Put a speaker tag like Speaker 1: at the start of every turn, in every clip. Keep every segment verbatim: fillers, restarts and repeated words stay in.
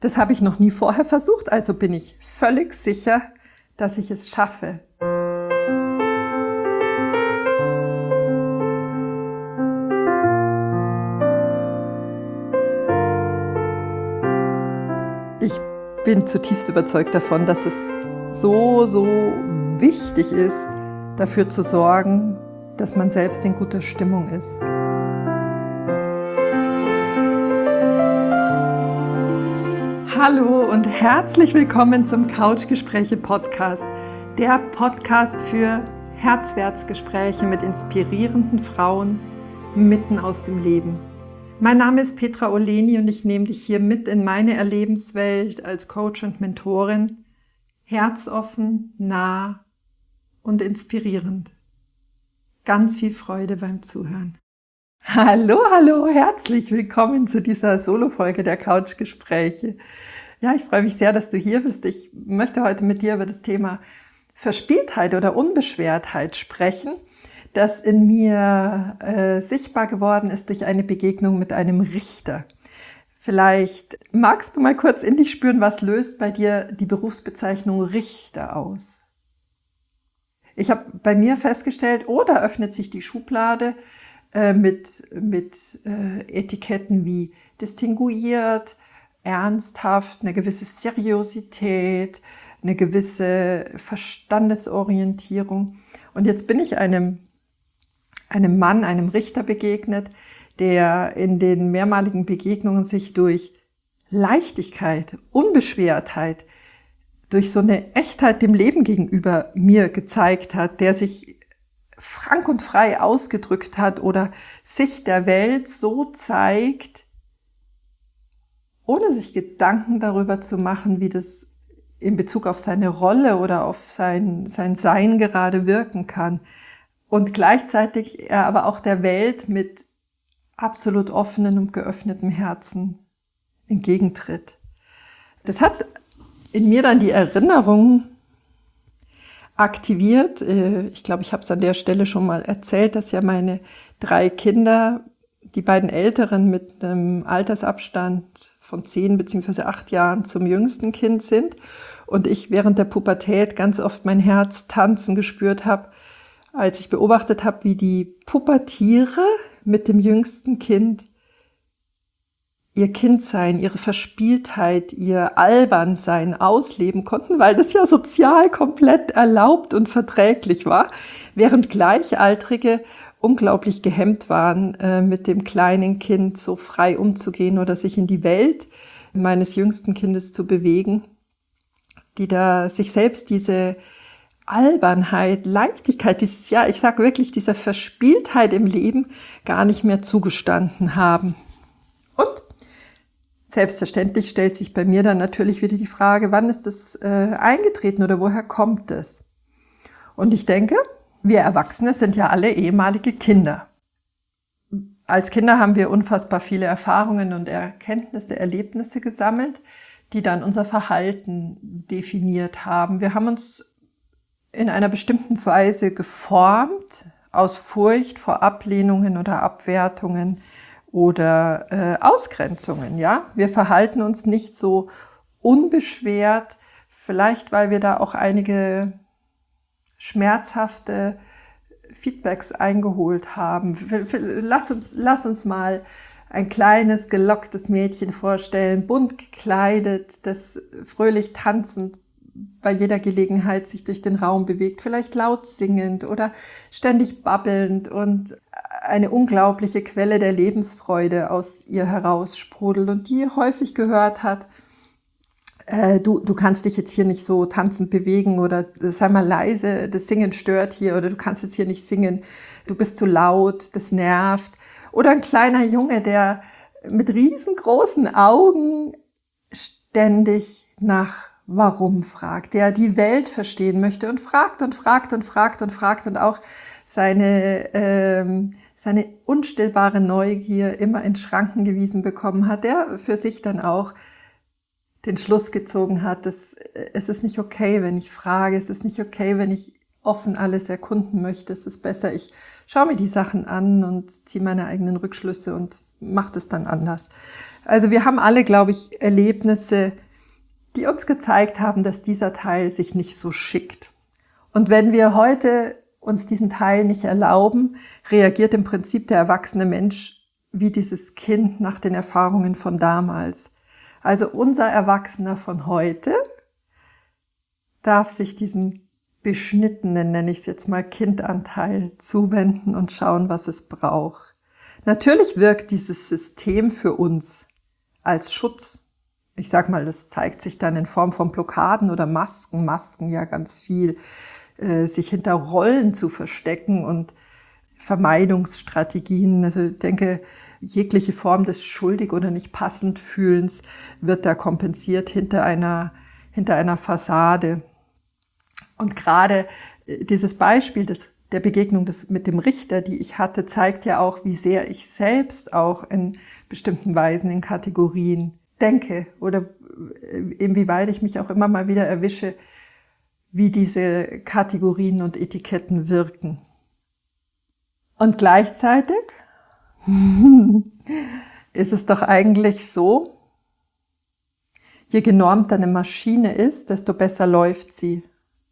Speaker 1: Das habe ich noch nie vorher versucht, also bin ich völlig sicher, dass ich es schaffe. Ich bin zutiefst überzeugt davon, dass es so, so wichtig ist, dafür zu sorgen, dass man selbst in guter Stimmung ist. Hallo und herzlich willkommen zum Couchgespräche-Podcast, der Podcast für Herzwärtsgespräche mit inspirierenden Frauen mitten aus dem Leben. Mein Name ist Petra Oleni und ich nehme dich hier mit in meine Erlebenswelt als Coach und Mentorin, herzoffen, nah und inspirierend. Ganz viel Freude beim Zuhören. Hallo, hallo, herzlich willkommen zu dieser Solo-Folge der Couchgespräche. Ja, ich freue mich sehr, dass du hier bist. Ich möchte heute mit dir über das Thema Verspieltheit oder Unbeschwertheit sprechen, das in mir äh, sichtbar geworden ist durch eine Begegnung mit einem Richter. Vielleicht magst du mal kurz in dich spüren, was löst bei dir die Berufsbezeichnung Richter aus? Ich habe bei mir festgestellt, oh, da öffnet sich die Schublade äh, mit, mit äh, Etiketten wie distinguiert, ernsthaft, eine gewisse Seriosität, eine gewisse Verstandesorientierung. Und jetzt bin ich einem, einem Mann, einem Richter begegnet, der in den mehrmaligen Begegnungen sich durch Leichtigkeit, Unbeschwertheit, durch so eine Echtheit dem Leben gegenüber mir gezeigt hat, der sich frank und frei ausgedrückt hat oder sich der Welt so zeigt, ohne sich Gedanken darüber zu machen, wie das in Bezug auf seine Rolle oder auf sein, sein Sein gerade wirken kann. Und gleichzeitig er aber auch der Welt mit absolut offenem und geöffnetem Herzen entgegentritt. Das hat in mir dann die Erinnerung aktiviert. Ich glaube, ich habe es an der Stelle schon mal erzählt, dass ja meine drei Kinder, die beiden Älteren mit einem Altersabstand von zehn beziehungsweise acht Jahren zum jüngsten Kind sind und ich während der Pubertät ganz oft mein Herz tanzen gespürt habe, als ich beobachtet habe, wie die Pubertiere mit dem jüngsten Kind ihr Kindsein, ihre Verspieltheit, ihr Albernsein ausleben konnten, weil das ja sozial komplett erlaubt und verträglich war, während Gleichaltrige unglaublich gehemmt waren, äh, mit dem kleinen Kind so frei umzugehen oder sich in die Welt meines jüngsten Kindes zu bewegen, die da sich selbst diese Albernheit, Leichtigkeit, dieses, ja, ich sage wirklich, dieser Verspieltheit im Leben gar nicht mehr zugestanden haben. Und selbstverständlich stellt sich bei mir dann natürlich wieder die Frage, wann ist das äh, eingetreten oder woher kommt es? Und ich denke, wir Erwachsene sind ja alle ehemalige Kinder. Als Kinder haben wir unfassbar viele Erfahrungen und Erkenntnisse, Erlebnisse gesammelt, die dann unser Verhalten definiert haben. Wir haben uns in einer bestimmten Weise geformt, aus Furcht vor Ablehnungen oder Abwertungen oder äh, Ausgrenzungen. Ja? Wir verhalten uns nicht so unbeschwert, vielleicht weil wir da auch einige schmerzhafte Feedbacks eingeholt haben. Lass uns, lass uns mal ein kleines, gelocktes Mädchen vorstellen, bunt gekleidet, das fröhlich tanzend bei jeder Gelegenheit sich durch den Raum bewegt, vielleicht laut singend oder ständig babbelnd und eine unglaubliche Quelle der Lebensfreude aus ihr heraussprudelt und die häufig gehört hat, Du, du kannst dich jetzt hier nicht so tanzend bewegen oder sei mal leise, das Singen stört hier oder du kannst jetzt hier nicht singen, du bist zu laut, das nervt. Oder ein kleiner Junge, der mit riesengroßen Augen ständig nach Warum fragt, der die Welt verstehen möchte und fragt und fragt und fragt und fragt und auch seine, ähm, seine unstillbare Neugier immer in Schranken gewiesen bekommen hat, der für sich dann auch den Schluss gezogen hat, dass es ist nicht okay, wenn ich frage, es ist nicht okay, wenn ich offen alles erkunden möchte, es ist besser, ich schaue mir die Sachen an und ziehe meine eigenen Rückschlüsse und macht es dann anders. Also wir haben alle, glaube ich, Erlebnisse, die uns gezeigt haben, dass dieser Teil sich nicht so schickt. Und wenn wir heute uns diesen Teil nicht erlauben, reagiert im Prinzip der erwachsene Mensch wie dieses Kind nach den Erfahrungen von damals. Also unser Erwachsener von heute darf sich diesem beschnittenen, nenne ich es jetzt mal, Kindanteil zuwenden und schauen, was es braucht. Natürlich wirkt dieses System für uns als Schutz. Ich sag mal, das zeigt sich dann in Form von Blockaden oder Masken, Masken ja ganz viel, äh, sich hinter Rollen zu verstecken und Vermeidungsstrategien. Also ich denke, jegliche Form des schuldig oder nicht passend Fühlens wird da kompensiert hinter einer, hinter einer Fassade. Und gerade dieses Beispiel des, der Begegnung des, mit dem Richter, die ich hatte, zeigt ja auch, wie sehr ich selbst auch in bestimmten Weisen in Kategorien denke oder inwieweit ich mich auch immer mal wieder erwische, wie diese Kategorien und Etiketten wirken. Und gleichzeitig ist es doch eigentlich so, je genormter eine Maschine ist, desto besser läuft sie.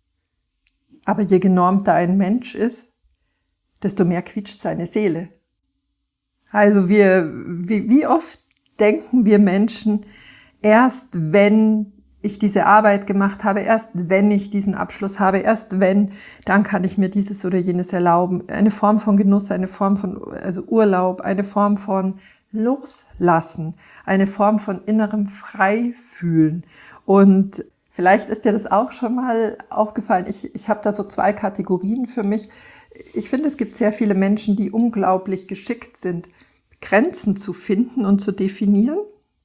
Speaker 1: Aber je genormter ein Mensch ist, desto mehr quietscht seine Seele. Also wir, wie, wie oft denken wir Menschen, erst wenn ich diese Arbeit gemacht habe, erst wenn ich diesen Abschluss habe, erst wenn, dann kann ich mir dieses oder jenes erlauben. Eine Form von Genuss, eine Form von also Urlaub, eine Form von Loslassen, eine Form von innerem Freifühlen. Und vielleicht ist dir das auch schon mal aufgefallen. Ich, ich habe da so zwei Kategorien für mich. Ich finde, es gibt sehr viele Menschen, die unglaublich geschickt sind, Grenzen zu finden und zu definieren,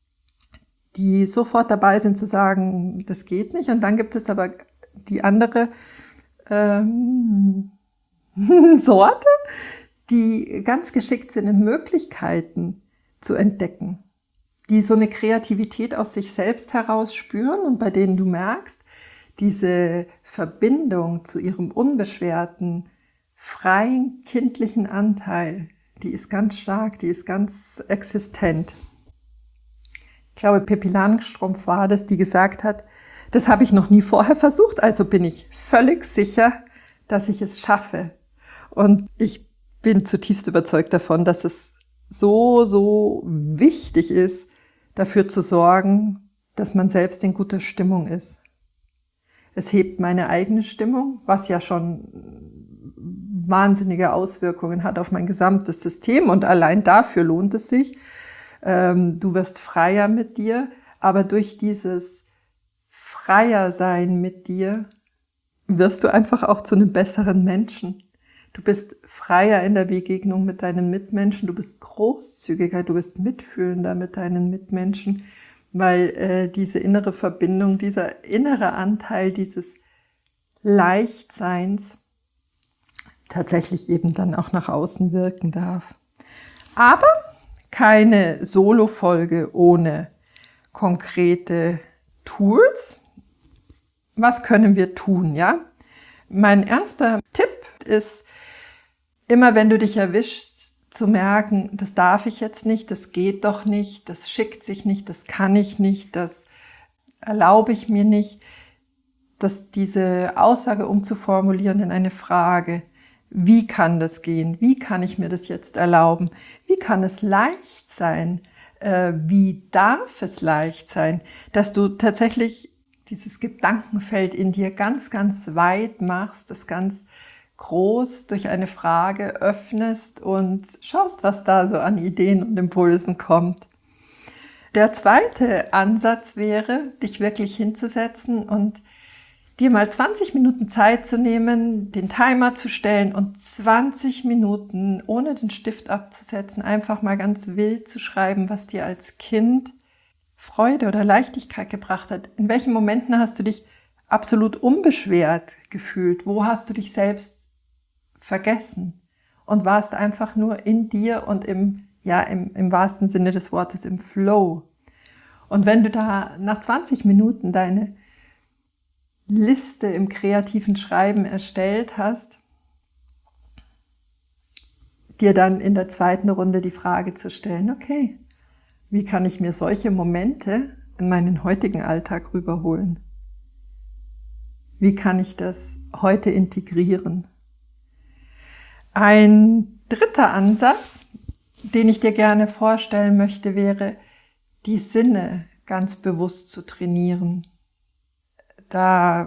Speaker 1: die sofort dabei sind zu sagen, das geht nicht. Und dann gibt es aber die andere ähm, Sorte, die ganz geschickt sind, in Möglichkeiten zu entdecken, die so eine Kreativität aus sich selbst heraus spüren und bei denen du merkst, diese Verbindung zu ihrem unbeschwerten, freien, kindlichen Anteil, die ist ganz stark, die ist ganz existent. Ich glaube, Pippi Langstrumpf war das, die gesagt hat, das habe ich noch nie vorher versucht, also bin ich völlig sicher, dass ich es schaffe. Und ich bin zutiefst überzeugt davon, dass es so, so wichtig ist, dafür zu sorgen, dass man selbst in guter Stimmung ist. Es hebt meine eigene Stimmung, was ja schon wahnsinnige Auswirkungen hat auf mein gesamtes System und allein dafür lohnt es sich. Du wirst freier mit dir, aber durch dieses freier sein mit dir wirst du einfach auch zu einem besseren Menschen. Du bist freier in der Begegnung mit deinen Mitmenschen, du bist großzügiger, du bist mitfühlender mit deinen Mitmenschen, weil äh, diese innere Verbindung, dieser innere Anteil dieses Leichtseins tatsächlich eben dann auch nach außen wirken darf. Aber keine Solo-Folge ohne konkrete Tools. Was können wir tun, ja? Mein erster Tipp ist, immer wenn du dich erwischst, zu merken, das darf ich jetzt nicht, das geht doch nicht, das schickt sich nicht, das kann ich nicht, das erlaube ich mir nicht, dass diese Aussage umzuformulieren in eine Frage. Wie kann das gehen? Wie kann ich mir das jetzt erlauben? Wie kann es leicht sein? Äh, wie darf es leicht sein, dass du tatsächlich dieses Gedankenfeld in dir ganz, ganz weit machst, das ganz groß durch eine Frage öffnest und schaust, was da so an Ideen und Impulsen kommt. Der zweite Ansatz wäre, dich wirklich hinzusetzen und dir mal zwanzig Minuten Zeit zu nehmen, den Timer zu stellen und zwanzig Minuten, ohne den Stift abzusetzen, einfach mal ganz wild zu schreiben, was dir als Kind Freude oder Leichtigkeit gebracht hat. In welchen Momenten hast du dich absolut unbeschwert gefühlt? Wo hast du dich selbst vergessen? Und warst einfach nur in dir und im, ja, im, im wahrsten Sinne des Wortes im Flow. Und wenn du da nach zwanzig Minuten deine Liste im kreativen Schreiben erstellt hast, dir dann in der zweiten Runde die Frage zu stellen, okay, wie kann ich mir solche Momente in meinen heutigen Alltag rüberholen? Wie kann ich das heute integrieren? Ein dritter Ansatz, den ich dir gerne vorstellen möchte, wäre, die Sinne ganz bewusst zu trainieren. Da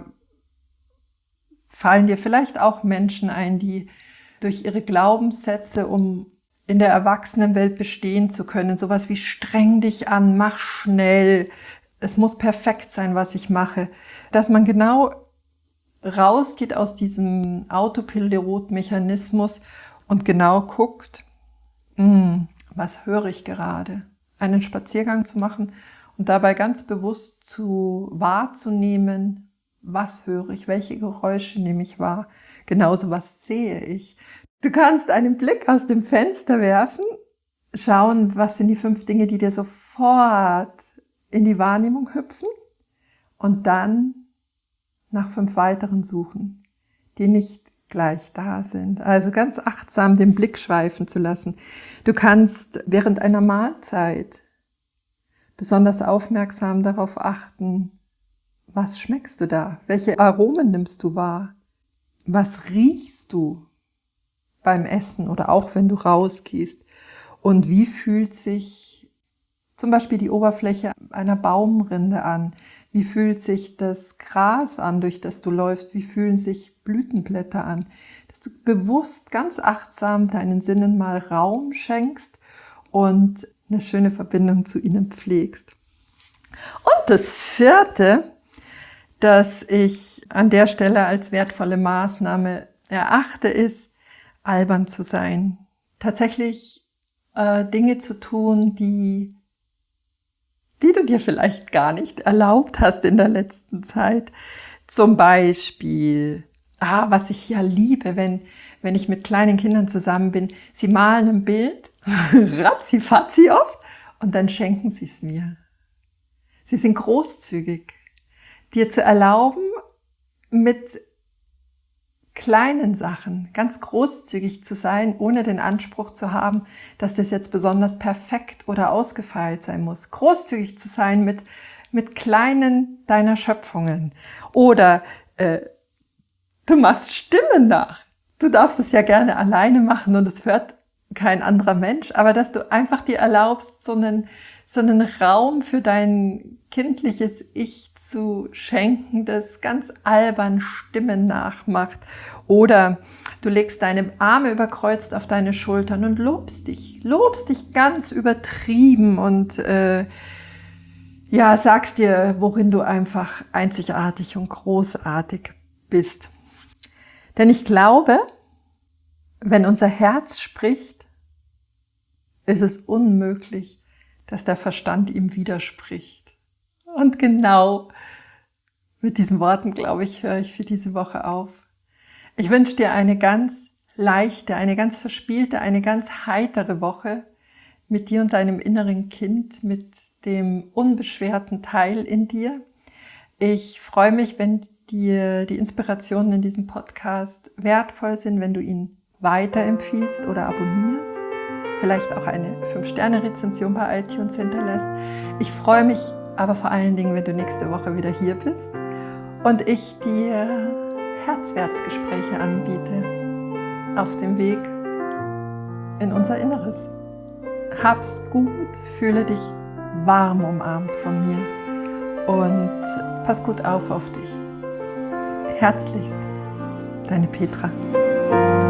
Speaker 1: fallen dir vielleicht auch Menschen ein, die durch ihre Glaubenssätze, um in der Erwachsenenwelt bestehen zu können, sowas wie streng dich an, mach schnell, es muss perfekt sein, was ich mache, dass man genau rausgeht aus diesem Autopilot-Mechanismus und genau guckt, mh, was höre ich gerade? Einen Spaziergang zu machen und dabei ganz bewusst zu wahrzunehmen, was höre ich, welche Geräusche nehme ich wahr, genauso was sehe ich. Du kannst einen Blick aus dem Fenster werfen, schauen, was sind die fünf Dinge, die dir sofort in die Wahrnehmung hüpfen und dann nach fünf weiteren suchen, die nicht gleich da sind. Also ganz achtsam den Blick schweifen zu lassen. Du kannst während einer Mahlzeit besonders aufmerksam darauf achten, was schmeckst du da? Welche Aromen nimmst du wahr? Was riechst du beim Essen oder auch wenn du rausgehst? Und wie fühlt sich zum Beispiel die Oberfläche einer Baumrinde an? Wie fühlt sich das Gras an, durch das du läufst? Wie fühlen sich Blütenblätter an? Dass du bewusst, ganz achtsam deinen Sinnen mal Raum schenkst und eine schöne Verbindung zu ihnen pflegst. Und das vierte, das ich an der Stelle als wertvolle Maßnahme erachte, ist, albern zu sein. Tatsächlich äh, Dinge zu tun, die die du dir vielleicht gar nicht erlaubt hast in der letzten Zeit. Zum Beispiel, ah, was ich ja liebe, wenn, wenn ich mit kleinen Kindern zusammen bin, sie malen ein Bild, ratzifatzi oft, und dann schenken sie es mir. Sie sind großzügig, dir zu erlauben, mit kleinen Sachen ganz großzügig zu sein, ohne den Anspruch zu haben, dass das jetzt besonders perfekt oder ausgefeilt sein muss. Großzügig zu sein mit, mit kleinen deiner Schöpfungen. Oder äh, du machst Stimmen nach. Du darfst es ja gerne alleine machen und es hört kein anderer Mensch, aber dass du einfach dir erlaubst, so einen, so einen Raum für dein kindliches Ich zu schenken, das ganz albern Stimmen nachmacht. Oder du legst deine Arme überkreuzt auf deine Schultern und lobst dich, lobst dich ganz übertrieben und äh, ja, sagst dir, worin du einfach einzigartig und großartig bist. Denn ich glaube, wenn unser Herz spricht, ist es unmöglich, dass der Verstand ihm widerspricht. Und genau mit diesen Worten, glaube ich, höre ich für diese Woche auf. Ich wünsche dir eine ganz leichte, eine ganz verspielte, eine ganz heitere Woche mit dir und deinem inneren Kind, mit dem unbeschwerten Teil in dir. Ich freue mich, wenn dir die Inspirationen in diesem Podcast wertvoll sind, wenn du ihn weiterempfiehlst oder abonnierst, vielleicht auch eine fünf Sterne Rezension bei iTunes hinterlässt. Ich freue mich aber vor allen Dingen, wenn du nächste Woche wieder hier bist und ich dir Herzwärtsgespräche anbiete auf dem Weg in unser Inneres. Hab's gut, fühle dich warm umarmt von mir und pass gut auf auf dich. Herzlichst, deine Petra.